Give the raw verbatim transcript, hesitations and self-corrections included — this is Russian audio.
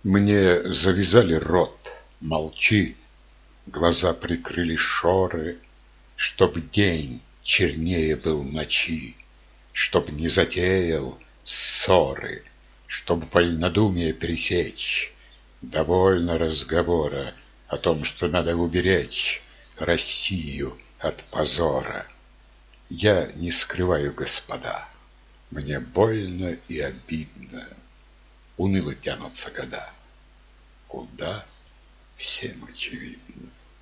Мне завязали рот, молчи, глаза прикрыли шоры, чтоб день чернее был ночи, чтоб не затеял ссоры, чтоб вольнодумие пресечь. Довольно разговора о том, что надо уберечь Россию от позора. Я не скрываю, господа, мне больно и обидно. Уныло тянутся года. Куда? Всем очевидно.